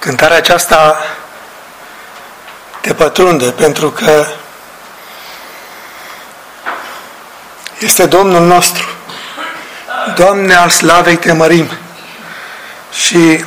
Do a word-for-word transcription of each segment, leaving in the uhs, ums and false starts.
Cântarea aceasta te pătrunde pentru că este Domnul nostru. Doamne, al slavei te mărim. Și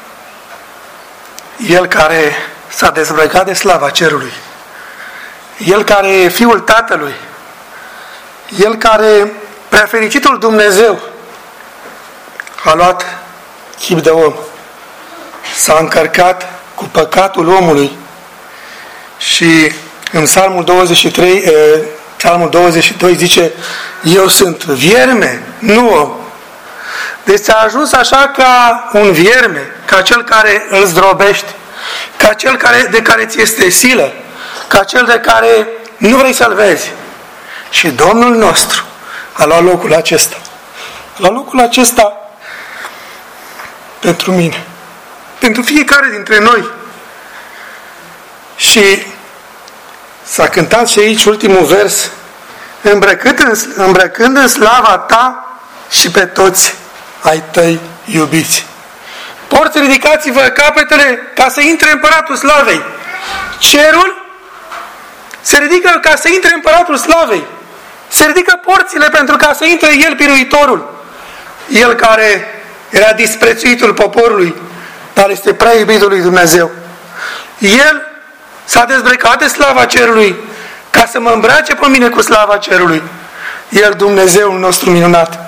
El care s-a dezbrăcat de slava cerului, El care e Fiul Tatălui, El care, preafericitul Dumnezeu, a luat chip de om, s-a încărcat cu păcatul omului și în Psalmul douăzeci și trei, Psalmul douăzeci și doi zice: eu sunt vierme, nu om. Deci a ajuns așa ca un vierme, ca cel care îl zdrobești, ca cel care, de care ți este silă, ca cel de care nu vrei să-l vezi. Și Domnul nostru a luat locul acesta. A luat locul acesta pentru mine, pentru fiecare dintre noi. Și s-a cântat și aici ultimul vers: îmbrăcând în, îmbrăcând în slava ta și pe toți ai tăi iubiți. Porți, ridicați-vă capetele ca să intre împăratul slavei. Cerul se ridică ca să intre împăratul slavei. Se ridică porțile pentru ca să intre El, biruitorul. El care era disprețuitul poporului, dar este prea iubitul lui Dumnezeu. El s-a dezbrăcat de slava cerului ca să mă îmbrace pe mine cu slava cerului. El, Dumnezeul nostru minunat.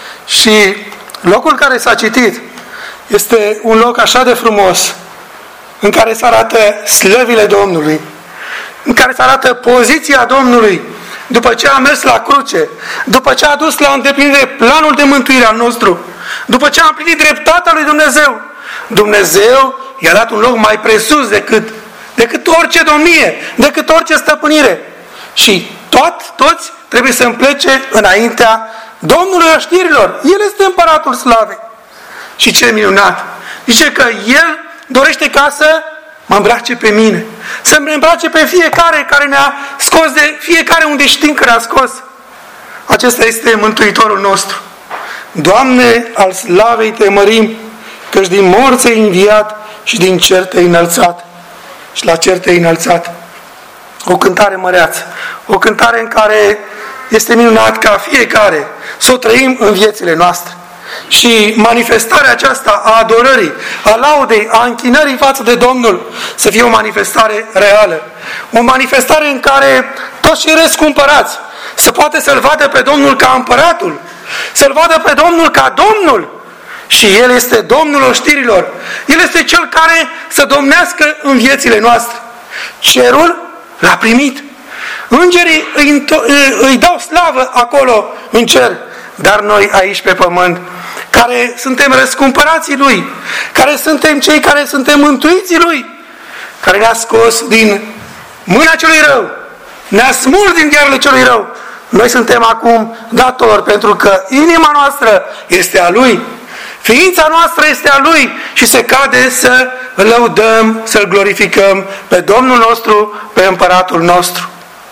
Și locul care s-a citit este un loc așa de frumos, în care se arată slăvile Domnului, în care se arată poziția Domnului după ce a mers la cruce, după ce a dus la îndeplinire planul de mântuire al nostru, după ce a împlinit dreptatea lui Dumnezeu. Dumnezeu i-a dat un loc mai presus decât, decât orice domnie, decât orice stăpânire. Și tot, toți trebuie să împlece înaintea Domnului oștirilor. El este împăratul slavei. Și ce minunat! Zice că El dorește ca să mă îmbrace pe mine, să mă îmbrace pe fiecare care ne-a scos de fiecare unde știm că ne-a scos. Acesta este Mântuitorul nostru. Doamne, al slavei te mărim, căci din morți ai înviat și din cer te-ai înălțat. Și la cer te-ai înălțat. O cântare măreață, o cântare în care este minunat ca fiecare să o trăim în viețile noastre. Și manifestarea aceasta a adorării, a laudei, a închinării față de Domnul să fie o manifestare reală. O manifestare în care toți cei răscumpărați să poate să-L vadă pe Domnul ca împăratul, să-L vadă pe Domnul ca Domnul. Și El este Domnul oștirilor. El este Cel care să domnească în viețile noastre. Cerul l-a primit. Îngerii îi, îi dau slavă acolo în cer. Dar noi aici pe pământ, care suntem răscumpărații Lui, care suntem cei care suntem mântuiții Lui, care ne-a scos din mâna celui rău, ne-a smuls din ghearele celui rău, noi suntem acum datori, pentru că inima noastră este a Lui, ființa noastră este a Lui și se cade să îl lăudăm, să-L glorificăm pe Domnul nostru, pe Împăratul nostru.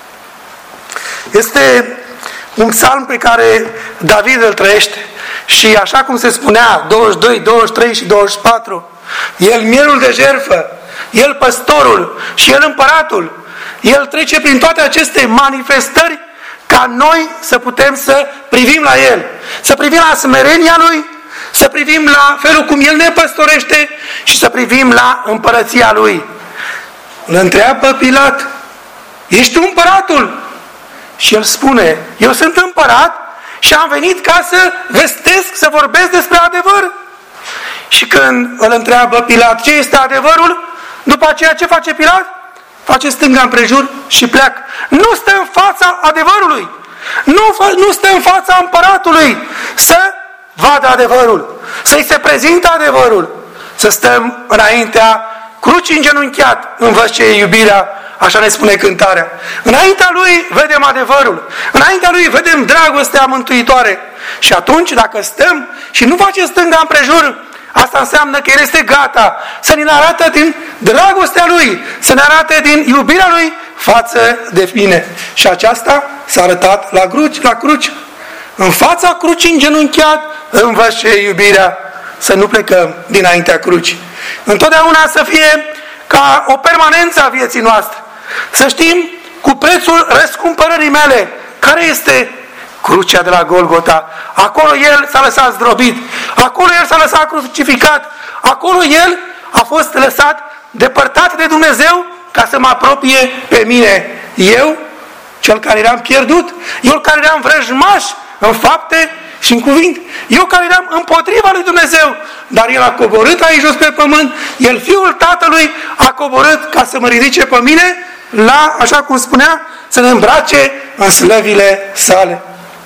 Este un psalm pe care David îl trăiește și așa cum se spunea, douăzeci și doi, douăzeci și trei și douăzeci și patru, El mielul de jertfă, El păstorul și El împăratul. El trece prin toate aceste manifestări ca noi să putem să privim la El, să privim la smerenia Lui, să privim la felul cum El ne păstorește și să privim la împărăția Lui. Îl întreabă Pilat: ești tu împăratul? Și el spune: eu sunt împărat și am venit ca să vestesc, să vorbesc despre adevăr. Și când îl întreabă Pilat ce este adevărul, după aceea ce face Pilat? Face stânga împrejur și pleacă. Nu stă în fața adevărului, nu, nu stă în fața împăratului să vadă adevărul, să-i se prezinte adevărul, să stăm înaintea crucii îngenunchiat, învățe iubirea. Așa ne spune cântarea. Înaintea Lui vedem adevărul. Înaintea Lui vedem dragostea mântuitoare. Și atunci, dacă stăm și nu facem stânga împrejur, asta înseamnă că El este gata să ne arate din dragostea Lui, să ne arate din iubirea Lui față de mine. Și aceasta s-a arătat la cruci, la cruci. În fața crucii îngenunchiat, învățe iubirea, să nu plecăm dinaintea crucii. întotdeauna să fie ca o permanență a vieții noastre. Să știm cu prețul răscumpărării mele care este crucea de la Golgota. Acolo El s-a lăsat zdrobit, acolo El s-a lăsat crucificat, acolo El a fost lăsat depărtat de Dumnezeu ca să mă apropie pe mine. Eu, cel care eram pierdut, eu care eram vrăjmaș în fapte și în cuvinte, eu care eram împotriva lui Dumnezeu, dar El a coborât aici jos pe pământ, El, Fiul Tatălui, a coborât ca să mă ridice pe mine la, așa cum spunea, să ne îmbrace în slăvile sale.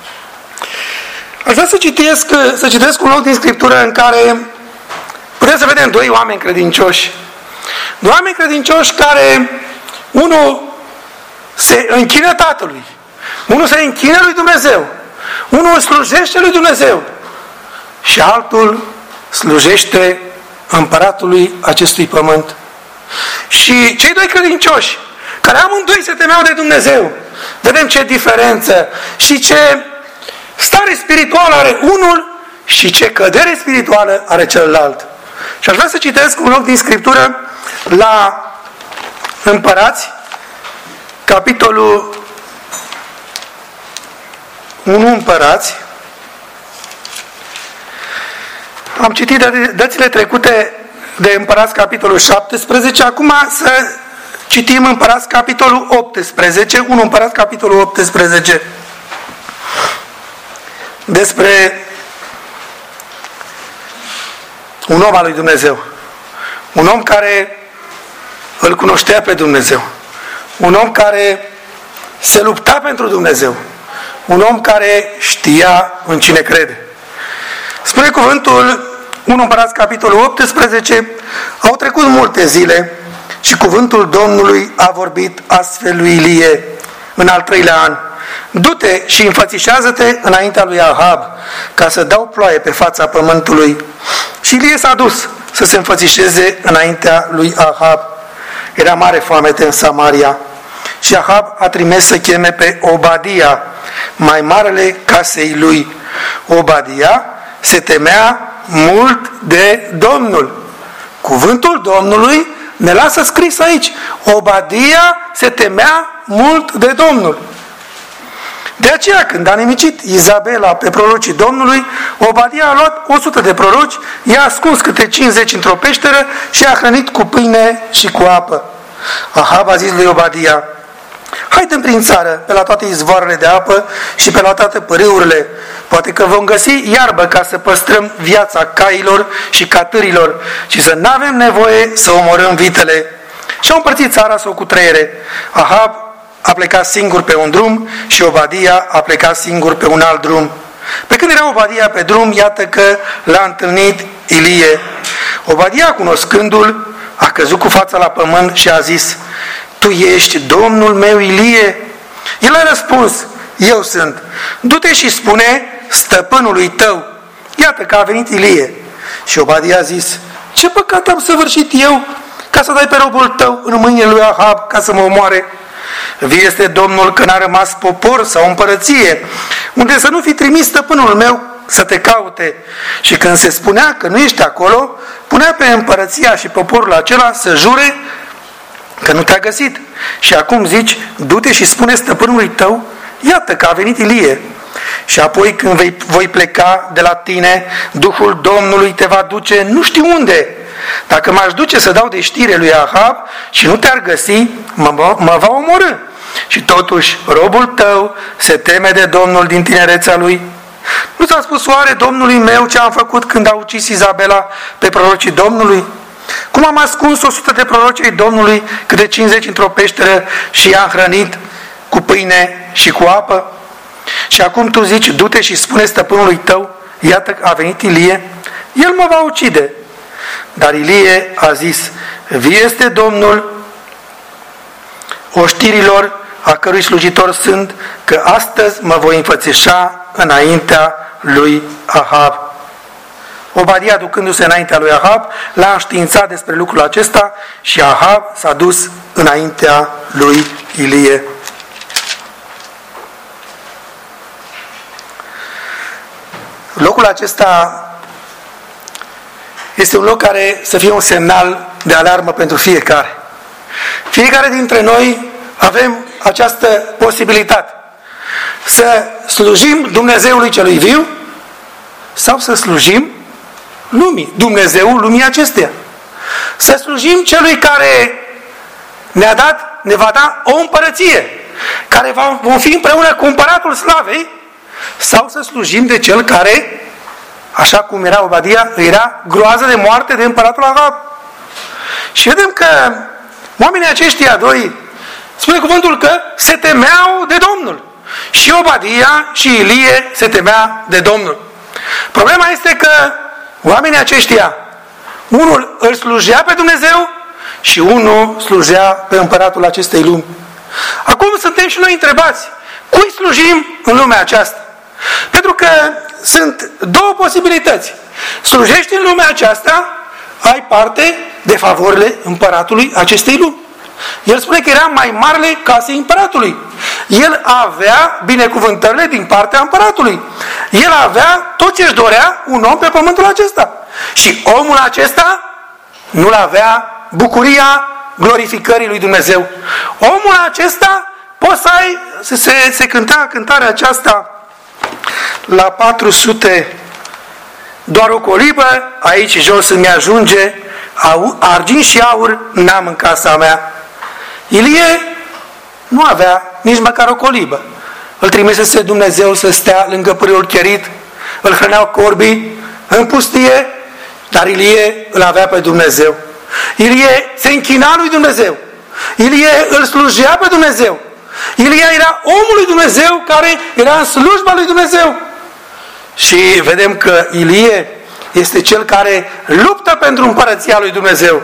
Aș vrea să citesc, să citesc un loc din Scriptură în care putem să vedem doi oameni credincioși. Doi oameni credincioși care, unul se închină Tatălui, unul se închină lui Dumnezeu, unul slujește lui Dumnezeu și altul slujește împăratului acestui pământ. Și cei doi credincioși, care amândoi se temeau de Dumnezeu, vedem ce diferență și ce stare spirituală are unul și ce cădere spirituală are celălalt. Și aș vrea să citesc un loc din Scriptură la Împărați, capitolul unu Împărați. Am citit dățile trecute de Împărați capitolul șaptesprezece, acum să citim Împărați capitolul optsprezece, unu Împărați capitolul optsprezece, despre un om al lui Dumnezeu, un om care îl cunoștea pe Dumnezeu, un om care se lupta pentru Dumnezeu, un om care știa în cine crede. Spune cuvântul unu Împărați capitolul optsprezece, au trecut multe zile și cuvântul Domnului a vorbit astfel lui Ilie în al treilea an: du-te și înfățișează-te înaintea lui Ahab, ca să dau ploaie pe fața pământului. Și Ilie s-a dus să se înfățișeze înaintea lui Ahab. Era mare foamete în Samaria. Și Ahab a trimis să cheme pe Obadia, mai marele casei lui. Obadia se temea mult de Domnul. Cuvântul Domnului ne lasă scris aici: Obadia se temea mult de Domnul. De aceea, când a nimicit Izabela pe prorocii Domnului, Obadia a luat o sută de proroci, i-a ascuns câte cincizeci într-o peșteră și a hrănit cu pâine și cu apă. Ahab a zis lui Obadia: haide prin țară, pe la toate izvoarele de apă și pe la toate pârâurile. Poate că vom găsi iarbă ca să păstrăm viața cailor și catârilor și să nu avem nevoie să omorâm vitele. Și au împărțit țara să o cutreiere. Ahab a plecat singur pe un drum și Obadia a plecat singur pe un alt drum. Pe când era Obadia pe drum, iată că l-a întâlnit Ilie. Obadia, cunoscându-l, a căzut cu fața la pământ și a zis: tu ești Domnul meu Ilie? El a răspuns: eu sunt. Du-te și spune stăpânului tău: iată că a venit Ilie. Și Obadia a zis: ce păcat am săvârșit eu ca să dai pe robul tău în mâinile lui Ahab ca să mă omoare? Vie este Domnul că n-a rămas popor sau împărăție unde să nu fi trimis stăpânul meu să te caute. Și când se spunea că nu ești acolo, punea pe împărăția și poporul acela să jure că nu te-a găsit. Și acum zici: du-te și spune stăpânului tău: iată că a venit Ilie. Și apoi când vei, voi pleca de la tine, Duhul Domnului te va duce nu știu unde. Dacă m-aș duce să dau de știre lui Ahab și nu te-ar găsi, mă, mă va omorî. Și totuși robul tău se teme de Domnul din tinerețea lui. Nu ți-a spus oare Domnului meu ce am făcut când a ucis Izabela pe prorocii Domnului? Cum am ascuns o sută de prorocii Domnului, câte cincizeci într-o peșteră și i-am hrănit cu pâine și cu apă? Și acum tu zici: du-te și spune stăpânului tău: iată că a venit Ilie, el mă va ucide. Dar Ilie a zis: vie este Domnul oștirilor a cărui slujitor sunt, că astăzi mă voi înfățișa înaintea lui Ahab. Obadia, ducându-se înaintea lui Ahab, l-a înștiințat despre lucrul acesta și Ahab s-a dus înaintea lui Ilie. Locul acesta este un loc care să fie un semnal de alarmă pentru fiecare. Fiecare dintre noi avem această posibilitate să slujim Dumnezeului celui viu sau să slujim lumii, Dumnezeul lumii acesteia. Să slujim celui care ne-a dat, ne va da o împărăție, care va, vom fi împreună cu împăratul slavei, sau să slujim de cel care, așa cum era Obadia, era groază de moarte de împăratul Ahab. Și vedem că oamenii aceștia doi, spune cuvântul că se temeau de Domnul. Și Obadia și Ilie se temea de Domnul. Problema este că oamenii aceștia, unul îl slujea pe Dumnezeu și unul slujea pe împăratul acestei lumi. Acum suntem și noi întrebați, cui slujim în lumea aceasta? Pentru că sunt două posibilități. Slujești în lumea aceasta, ai parte de favorile împăratului acestei lumi. El spune că era mai marele casei împăratului. El avea binecuvântările din partea împăratului. El avea tot ce își dorea un om pe pământul acesta. Și omul acesta nu-l avea bucuria glorificării lui Dumnezeu. Omul acesta, poți să ai, se, se, se cânta cântarea aceasta la patru sute, doar o colibă aici jos îmi ajunge, argint și aur n-am în casa mea. Ilie nu avea nici măcar o colibă. Îl trimisese Dumnezeu să stea lângă pârâul Cherit, îl hrăneau corbii în pustie, dar Ilie îl avea pe Dumnezeu. Ilie se închina lui Dumnezeu. Ilie îl slujea pe Dumnezeu. Ilie era omul lui Dumnezeu care era în slujba lui Dumnezeu. Și vedem că Ilie este cel care luptă pentru împărăția lui Dumnezeu.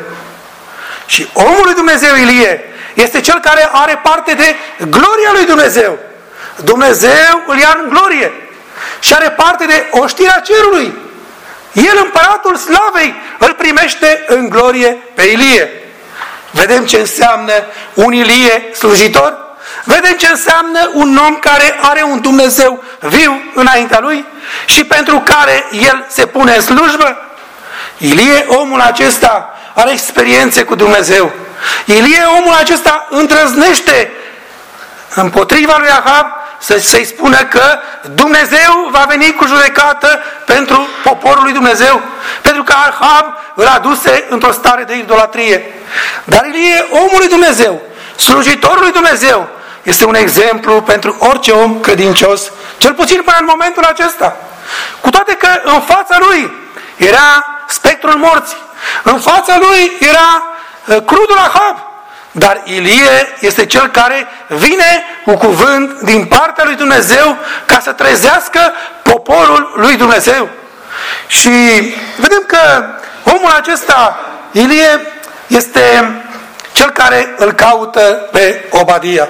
Și omul lui Dumnezeu Ilie este cel care are parte de gloria lui Dumnezeu. Dumnezeu îl ia în glorie și are parte de oștirea cerului. El, împăratul slavei, îl primește în glorie pe Ilie. Vedem ce înseamnă un Ilie slujitor? Vedem ce înseamnă un om care are un Dumnezeu viu înaintea lui și pentru care el se pune în slujbă? Ilie, omul acesta, are experiențe cu Dumnezeu. Ilie, omul acesta, îndrăznește împotriva lui Ahab să-i spună că Dumnezeu va veni cu judecată pentru poporul lui Dumnezeu, pentru că Ahab îl aduse într-o stare de idolatrie. Dar Ilie, omul lui Dumnezeu, slujitorul lui Dumnezeu, este un exemplu pentru orice om credincios, cel puțin până în momentul acesta. Cu toate că în fața lui era spectrul morții, în fața lui era crudul Ahab, dar Ilie este cel care vine cu cuvânt din partea lui Dumnezeu ca să trezească poporul lui Dumnezeu. Și vedem că omul acesta, Ilie, este cel care îl caută pe Obadia.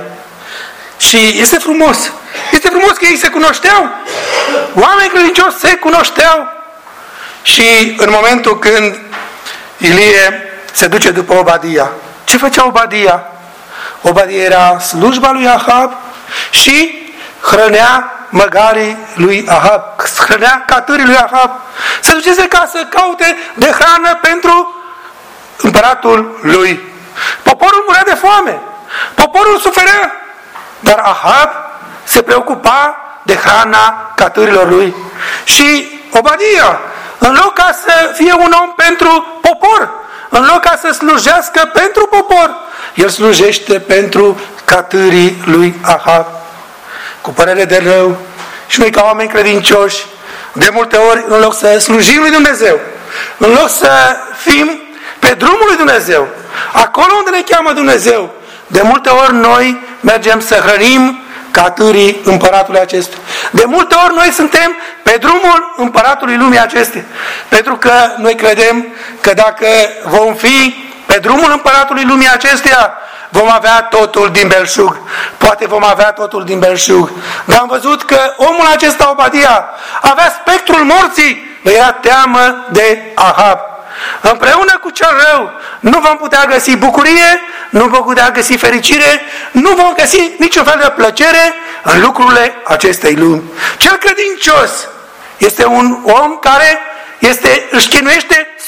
Și este frumos. Este frumos că ei se cunoșteau. Oamenii credincioși se cunoșteau. Și în momentul când Ilie se duce după Obadia, ce făcea Obadia? Obadia era slujba lui Ahab și hrănea măgarii lui Ahab, hrănea catârii lui Ahab. Se ducese ca să caute de hrană pentru împăratul lui. Poporul murea de foame, poporul suferea, dar Ahab se preocupa de hrana catârilor lui. Și Obadia, în loc ca să fie un om pentru popor, în loc ca să slujească pentru popor, el slujește pentru catârii lui Ahab. Cu părere de rău, și noi ca oameni credincioși, de multe ori, în loc să slujim lui Dumnezeu, în loc să fim pe drumul lui Dumnezeu, acolo unde ne cheamă Dumnezeu, de multe ori noi mergem să hrănim catârii împăratului acestuia. De multe ori noi suntem pe drumul împăratului lumii acesteia. Pentru că noi credem că dacă vom fi pe drumul împăratului lumii acesteia, vom avea totul din belșug. Poate vom avea totul din belșug. Dar am văzut că omul acesta, Obadia, avea spectrul morții, vă era teamă de Ahab. Împreună cu cel rău nu vom putea găsi bucurie, nu vom putea găsi fericire, nu vom găsi niciun fel de plăcere în lucrurile acestei lumi. Cel credincios este un om care este, își chinuiește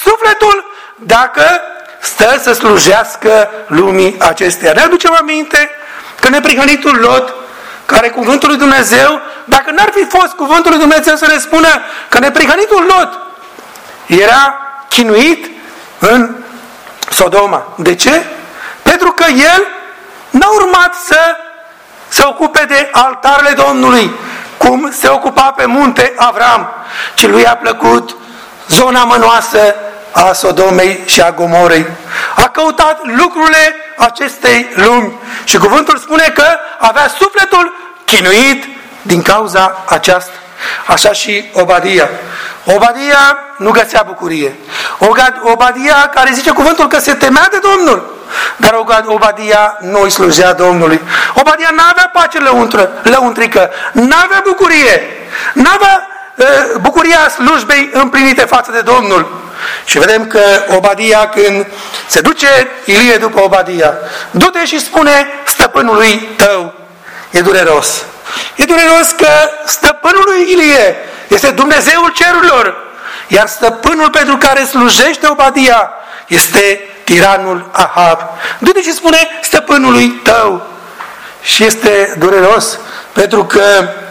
sufletul dacă stă să slujească lumii acesteia. Ne aducem aminte că neprihănitul Lot, care cuvântul lui Dumnezeu, dacă n-ar fi fost cuvântul lui Dumnezeu să ne spună că neprihănitul Lot era chinuit în Sodoma. De ce? Pentru că el n-a urmat să se ocupe de altarele Domnului, cum se ocupa pe munte Avram, ci lui a plăcut zona mănoasă a Sodomei și a Gomorei. A căutat lucrurile acestei lumi și cuvântul spune că avea sufletul chinuit din cauza aceasta. Așa și Obadia. Obadia nu găsea bucurie. Obadia, care zice cuvântul că se temea de Domnul, dar Obadia nu îi slujea Domnului. Obadia n-avea pace lăuntrică, n-avea bucurie, n-avea uh, bucuria slujbei împlinite față de Domnul. Și vedem că Obadia, când se duce Ilie după Obadia, du-te și spune stăpânului tău. E dureros. E dureros că stăpânul lui Ilie este Dumnezeul cerurilor, iar stăpânul pentru care slujește Obadia este tiranul Ahab. Du-te și spune stăpânului tău. Și este dureros pentru că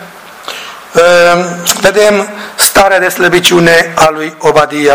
uh, vedem starea de slăbiciune a lui Obadia.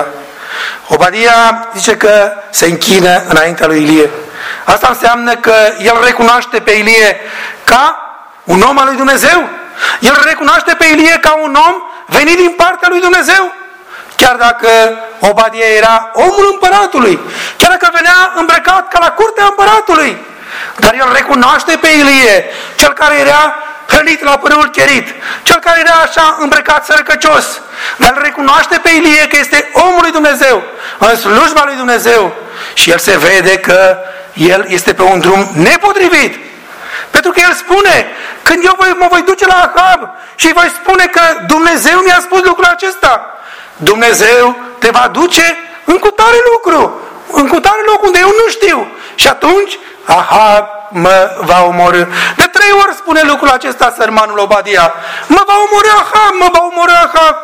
Obadia zice că se închină înaintea lui Ilie. Asta înseamnă că el recunoaște pe Ilie ca un om al lui Dumnezeu. El recunoaște pe Ilie ca un om venit din partea lui Dumnezeu. Chiar dacă Obadia era omul împăratului, chiar dacă venea îmbrăcat ca la curtea împăratului, dar el recunoaște pe Ilie, cel care era hrănit la pârâul cherit, cel care era așa îmbrăcat sărăcăcios, dar îl recunoaște pe Ilie că este omul lui Dumnezeu, în slujba lui Dumnezeu, și el se vede că el este pe un drum nepotrivit. Pentru că el spune, când eu voi, mă voi duce la Ahab și voi spune că Dumnezeu mi-a spus lucrul acesta, Dumnezeu te va duce în cutare lucru, în cutare loc unde eu nu știu. Și atunci Ahab mă va omorâ. De trei ori spune lucrul acesta sărmanul Obadia. Mă va omorâ Ahab, mă va omorâ Ahab.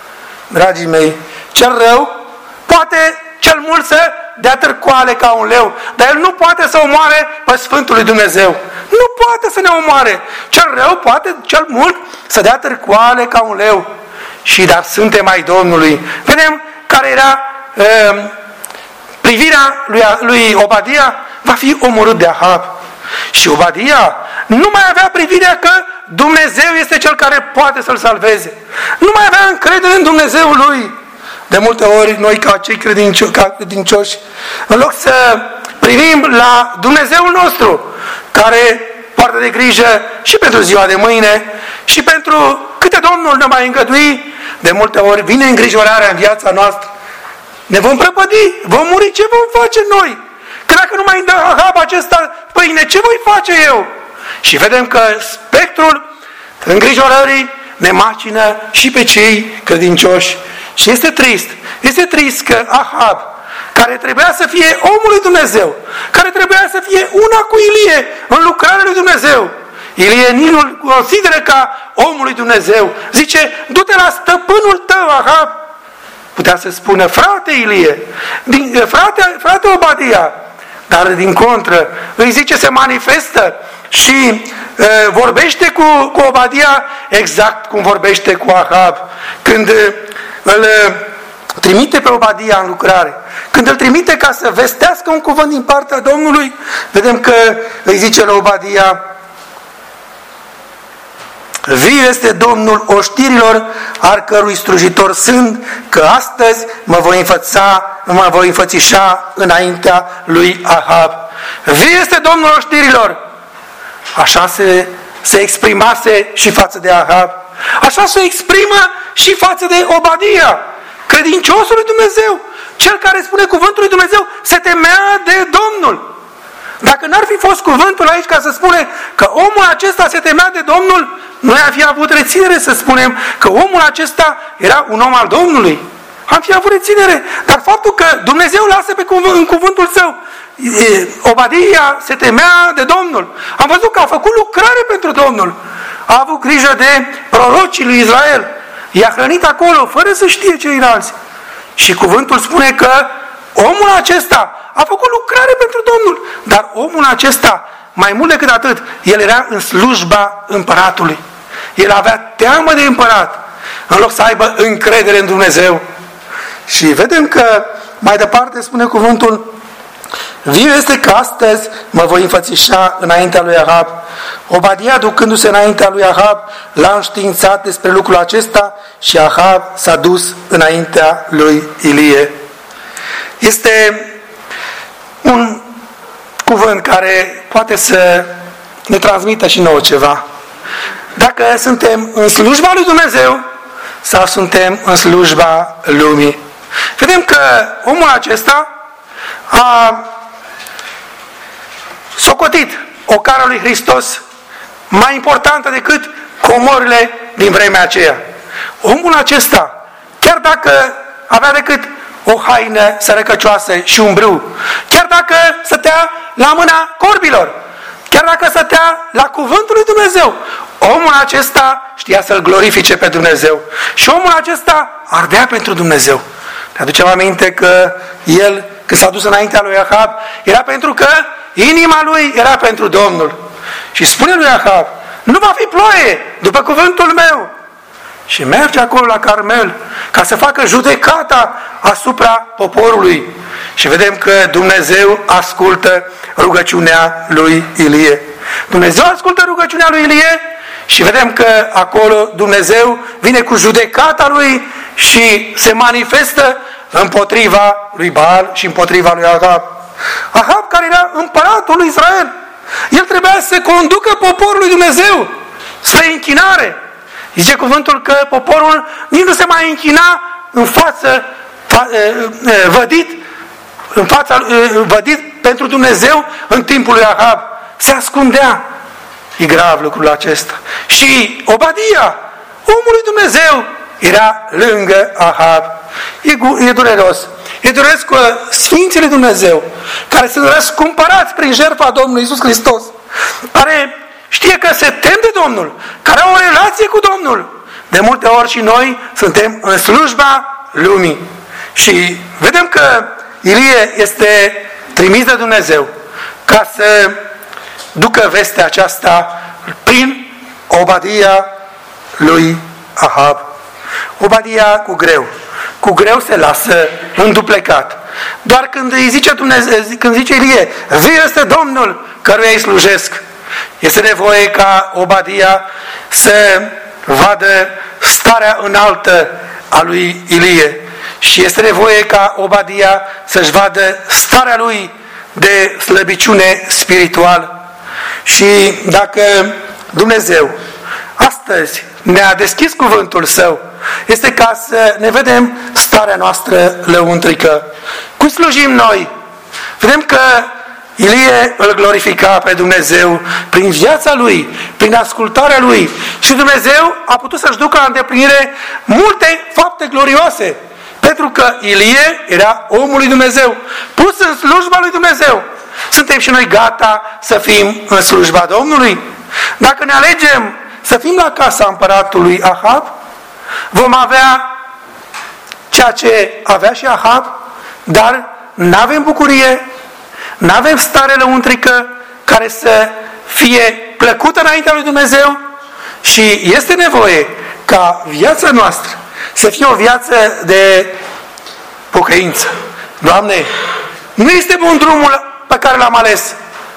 Dragii mei, cel rău poate cel mult să dea târcoale ca un leu, dar el nu poate să omoare pe Sfântul lui Dumnezeu. Nu poate să ne omoare. Cel rău poate cel mult să dea târcoale ca un leu. Și dar suntem ai Domnului. Vedem care era uh, privirea lui, lui Obadia, va fi omorât de Ahab. Și Obadia nu mai avea privirea că Dumnezeu este cel care poate să-l salveze. Nu mai avea încredere în Dumnezeul lui. De multe ori noi ca cei credincioși, ca credincioși, în loc să privim la Dumnezeul nostru, care poartă de grijă și pentru ziua de mâine și pentru câte Domnul ne mai îngădui, de multe ori vine îngrijorarea în viața noastră. Ne vom prăpădi, vom muri, ce vom face noi? Că dacă nu mai dă Ahab acesta pâine, ce voi face eu? Și vedem că spectrul îngrijorării ne macină și pe cei credincioși. Și este trist, este trist că Ahab, care trebuia să fie omul lui Dumnezeu, care trebuia să fie una cu Ilie în lucrarea lui Dumnezeu, Ilie nu-l consideră ca omul lui Dumnezeu. Zice, du-te la stăpânul tău, Ahab. Putea să spună, frate Ilie, din, frate, frate Obadia, dar din contră, îi zice, se manifestă și uh, vorbește cu, cu Obadia exact cum vorbește cu Ahab. Când uh, îl uh, trimite pe Obadia în lucrare, când îl trimite ca să vestească un cuvânt din partea Domnului, vedem că îi zice la Obadia, viu este Domnul oștirilor, al cărui slujitor sunt, că astăzi mă voi înfăța, mă voi înfățișa înaintea lui Ahab. Viu este Domnul oștirilor. Așa se, se exprimase și față de Ahab. Așa se exprimă și față de Obadia, credinciosul lui Dumnezeu, cel care spune cuvântul lui Dumnezeu, se temea de Domnul. Dacă n-ar fi fost cuvântul aici ca să spune că omul acesta se temea de Domnul, noi am fi avut reținere să spunem că omul acesta era un om al Domnului. Am fi avut reținere. Dar faptul că Dumnezeu lasă pe cuvânt, în cuvântul său, Obadia se temea de Domnul. Am văzut că a făcut lucrare pentru Domnul. A avut grijă de prorocii lui Israel. I-a hrănit acolo, fără să știe ceilalți. Și cuvântul spune că omul acesta a făcut lucrare pentru Domnul, dar omul acesta, mai mult decât atât, el era în slujba împăratului. El avea teamă de împărat, în loc să aibă încredere în Dumnezeu. Și vedem că mai departe spune cuvântul: viu este că astăzi mă voi înfățișa înaintea lui Ahab. Obadia, ducându-se înaintea lui Ahab, l-a înștiințat despre lucrul acesta și Ahab s-a dus înaintea lui Ilie. Este un cuvânt care poate să ne transmită și nouă ceva. Dacă suntem în slujba lui Dumnezeu sau suntem în slujba lumii. Vedem că omul acesta a socotit ocara lui Hristos mai importantă decât comorile din vremea aceea. Omul acesta, chiar dacă avea decât o haină sărăcăcioasă și un brâu, chiar dacă stătea la mâna corbilor, chiar dacă stătea la cuvântul lui Dumnezeu, omul acesta știa să-L glorifice pe Dumnezeu. Și omul acesta ardea pentru Dumnezeu. Ne aducem aminte că el, când s-a dus înaintea lui Ahab, era pentru că inima lui era pentru Domnul. Și spune lui Ahab: nu va fi ploaie după cuvântul meu. Și merge acolo la Carmel ca să facă judecata asupra poporului. Și vedem că Dumnezeu ascultă rugăciunea lui Ilie. Dumnezeu ascultă rugăciunea lui Ilie și vedem că acolo Dumnezeu vine cu judecata lui și se manifestă împotriva lui Baal și împotriva lui Ahab. Ahab, care era împăratul lui Israel, el trebuia să conducă poporul lui Dumnezeu spre închinare. Zice cuvântul că poporul nici nu se mai închina în față fa, vădit, în fața vădit pentru Dumnezeu în timpul lui Ahab. Se ascundea. E grav lucrul acesta. Și Obadia, omul lui Dumnezeu, era lângă Ahab. E, e dureros. E dureros cu Sfinții lui Dumnezeu, care sunt răscumpărați prin jertfa Domnului Iisus Hristos, care știe că se tem de Domnul, care au o relație cu Domnul. De multe ori și noi suntem în slujba lumii. Și vedem că Ilie este trimis de Dumnezeu ca să ducă vestea aceasta prin Obadia lui Ahab. Obadia cu greu. Cu greu se lasă înduplecat. Doar când îi zice Dumnezeu, când zice Ilie: viu este Domnul căruia îi slujesc, este nevoie ca Obadia să vadă starea înaltă a lui Ilie. Și este nevoie ca Obadia să-și vadă starea lui de slăbiciune spirituală. Și dacă Dumnezeu astăzi ne-a deschis cuvântul Său, este ca să ne vedem starea noastră lăuntrică. Cum slujim noi? Vedem că Ilie îl glorifica pe Dumnezeu prin viața lui, prin ascultarea lui. Și Dumnezeu a putut să-și ducă la îndeplinire multe fapte glorioase. Pentru că Ilie era omul lui Dumnezeu, pus în slujba lui Dumnezeu. Suntem și noi gata să fim în slujba Domnului? Dacă ne alegem să fim la casa împăratului Ahab, vom avea ceea ce avea și Ahab, dar nu avem bucurie, nu avem stare lăuntrică care să fie plăcută înaintea lui Dumnezeu. Și este nevoie ca viața noastră să fie o viață de pocăință. Doamne, nu este bun drumul pe care l-am ales.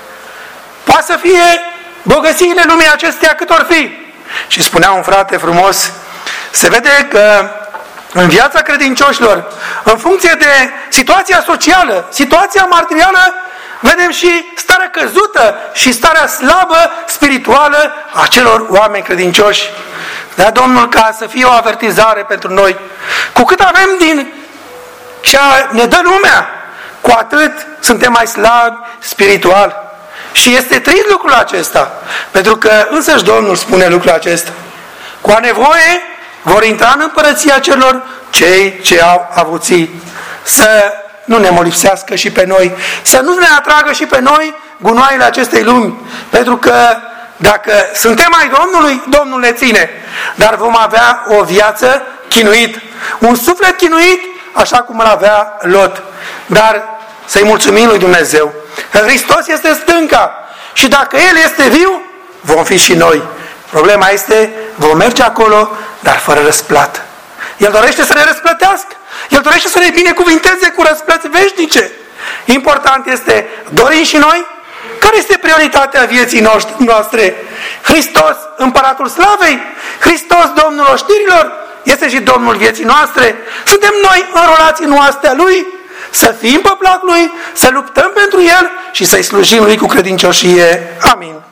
Poate să fie bogățiile lumii acesteia cât or fi. Și spunea un frate frumos, se vede că în viața credincioșilor, în funcție de situația socială, situația materială, vedem și starea căzută și starea slabă spirituală a celor oameni credincioși. Dar Domnul, ca să fie o avertizare pentru noi, cu cât avem din ce ne dă lumea, cu atât suntem mai slabi spiritual. Și este trist lucrul acesta, pentru că însăși Domnul spune lucrul acesta. Cu a nevoie vor intra în împărăția celor cei ce au avuții. Să nu ne molipsească și pe noi, să nu ne atragă și pe noi gunoaiele acestei lumi, pentru că dacă suntem ai Domnului, Domnul ne ține, dar vom avea o viață chinuit. Un suflet chinuit așa cum îl avea Lot. Dar să-i mulțumim lui Dumnezeu. Hristos este stânca și dacă El este viu, vom fi și noi. Problema este, vom merge acolo, dar fără răsplată. El dorește să ne răsplătească. El dorește să ne binecuvinteze cu răsplăți veșnice. Important este, dorim și noi? Care este prioritatea vieții noastre? Hristos, Împăratul Slavei? Hristos, Domnul oștirilor? Este și Domnul vieții noastre? Suntem noi înrolați în oastea Lui? Să fim pe plac Lui, să luptăm pentru El și să-i slujim Lui cu credincioșie. Amin.